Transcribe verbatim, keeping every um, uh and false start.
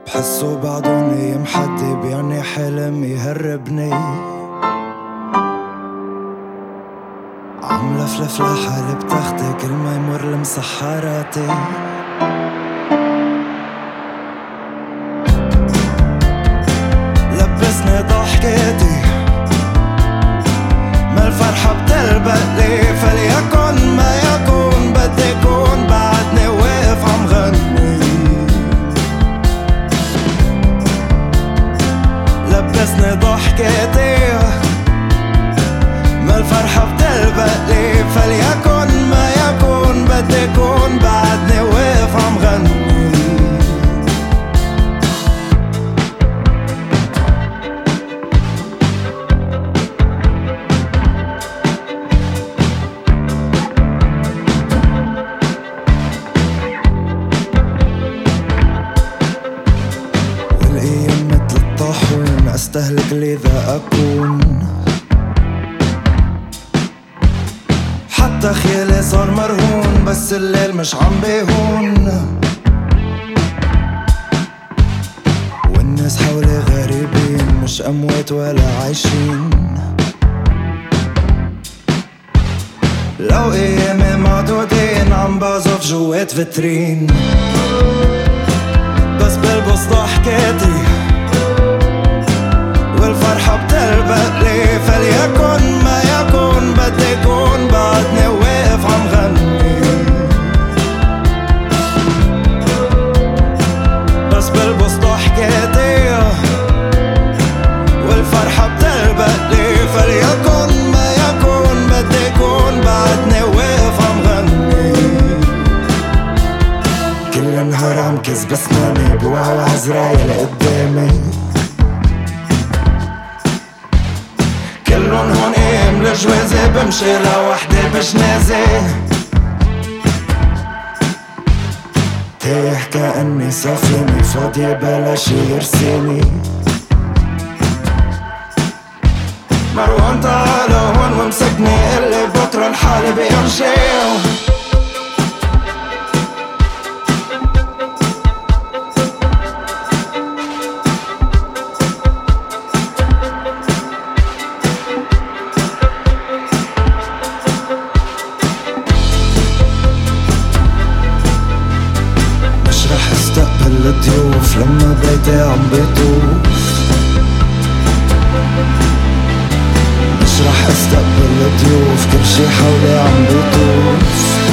بحسه بعده نايم حد بيعني حلم يهربني، عم لفلف لحالي بتختي كل ما يمر لمسحراتي. لبسني ضحكتي ما الفرحة بتلبقلي، فليكن ما يكون بدي كون بعدني واقف عم غني. لبسني ضحكتي ما الفرحة بتلبقلي، فليكن ما يكون بدي كون بعدني واقف عم غني. والأيام متل الطاحون أستهلك لذا أكون، حتى خيالي صار مرهون بس الليل مش عم بيهون. والناس حولي غريبين مش أموات ولا عايشين. لو أيامي معدودين عم بعزف جوات فترين، بس بلبس ضحكاتي والفرحة بتلبقلي، فليكن ما يكون بدي كون بعدني واقف عم غني. بس بلبس ضحكاتي والفرحة بتلبقلي، فليكن ما يكون بدي كون بعدني واقف عم غني. كل نهار عم كذب اسناني بوعى عزرايل قدامي، كلن هون قيم لجوازي بمشي لوحدي بجنازي. تايه كأني سفينة فاضية بلا شي يرسيني. مروان تعال هون وامسكني اللي بكره لحالي بيمشي. استقبل الضيوف لما بيتي عم بيطوف، مش رح استقبل الضيوف كل شي حولي عم بيطوف.